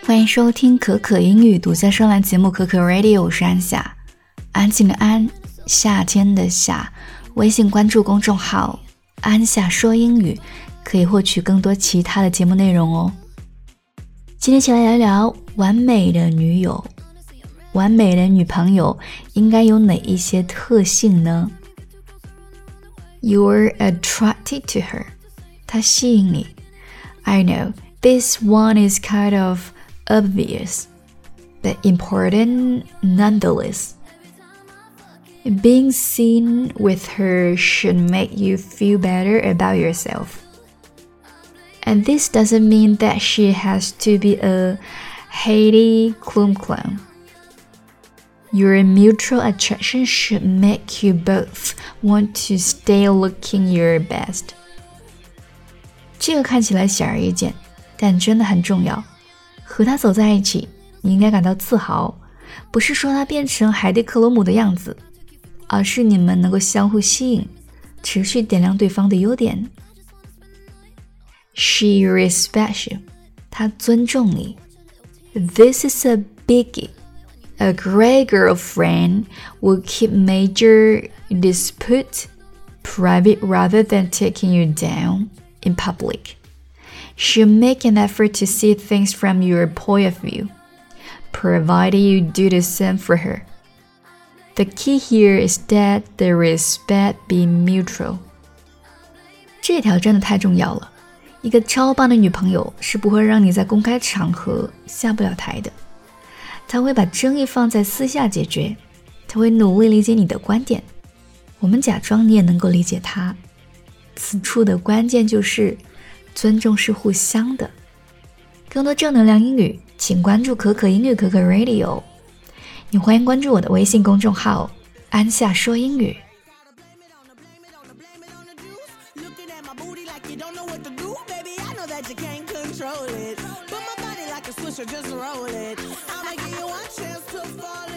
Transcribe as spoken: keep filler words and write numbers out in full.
欢迎收听可可英语独家专栏节目可可 Radio， 我是安夏，安静的安，夏天的夏。微信关注公众号安夏说英语，可以获取更多其他的节目内容哦。今天一起来聊聊完美的女友。完美的女朋友应该有哪一些特性呢？ You're attracted to her， 她吸引你。 I know this one is kind of obvious, but important nonetheless. Being seen with her should make you feel better about yourself. And this doesn't mean that she has to be a Heidi Klum clown. Your mutual attraction should make you both want to stay looking your best. 这个看起来显而易见，但真的很重要。和他走在一起，你应该感到自豪，不是说他变成海蒂克罗姆的样子，而是你们能够相互吸引，持续点亮对方的优点。She respects you， 她尊重你。This is a biggie.A great girlfriend will keep major disputes private rather than taking you down in public. She'll make an effort to see things from your point of view, provided you do the same for her. The key here is that the respect be mutual. 这条真的太重要了，一个超棒的女朋友是不会让你在公开场合下不了台的。他会把争议放在私下解决，他会努力理解你的观点，我们假装你也能够理解他。此处的关键就是尊重是互相的。更多正能量英语请关注可可英语可可 Radio， 也欢迎关注我的微信公众号安夏说英语。Just roll it. I'ma give you one chance to fall